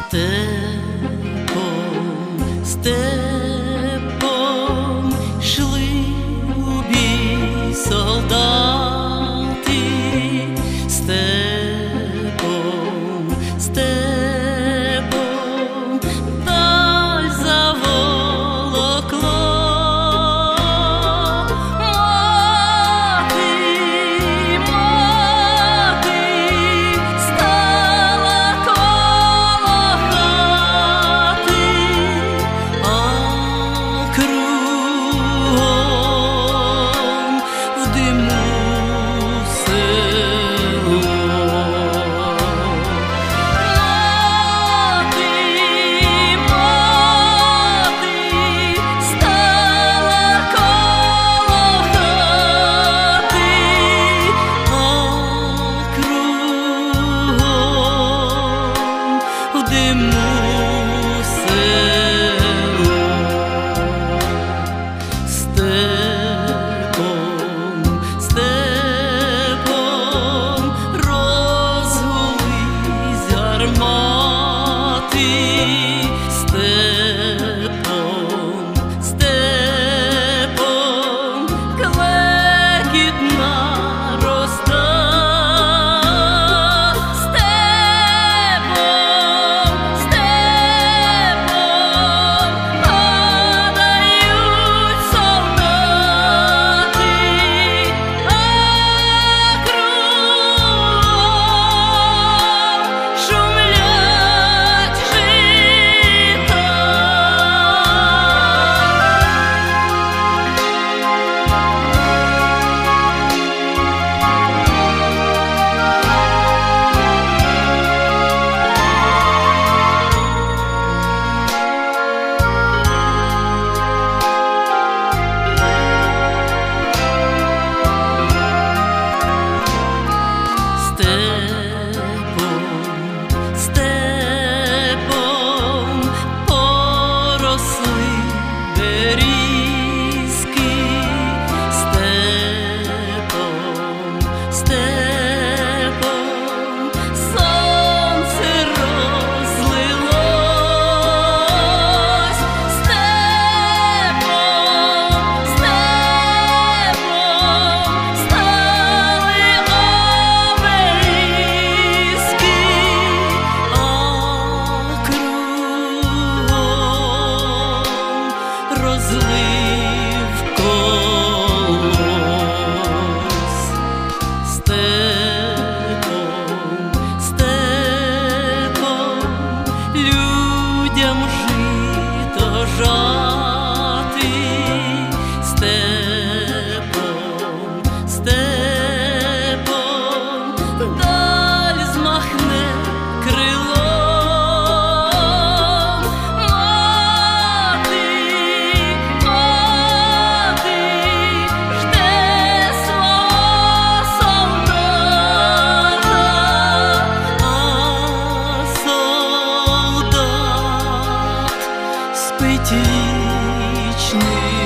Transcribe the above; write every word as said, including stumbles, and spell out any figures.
Степом, степом йшли у бій солдати, степом, степом даль заволокло. Мати, мати стала коло хати, а кругом в диму село. Мати, мати стала коло хати, а кругом в диму село. Степом, степом розгулись гармати, степом, степом клекіт наростав, степом, степом падають солдати, а кругом шумлять жита. Степом, степом поросли берізки, степом, степом сонце розлилось, степом, степом стали обеліски, а кругом розлив колос. Степом, степом людям жито жати, степом, степом даль змахне крилом. Мати, мати жде свого солдата, а солдат спить вічний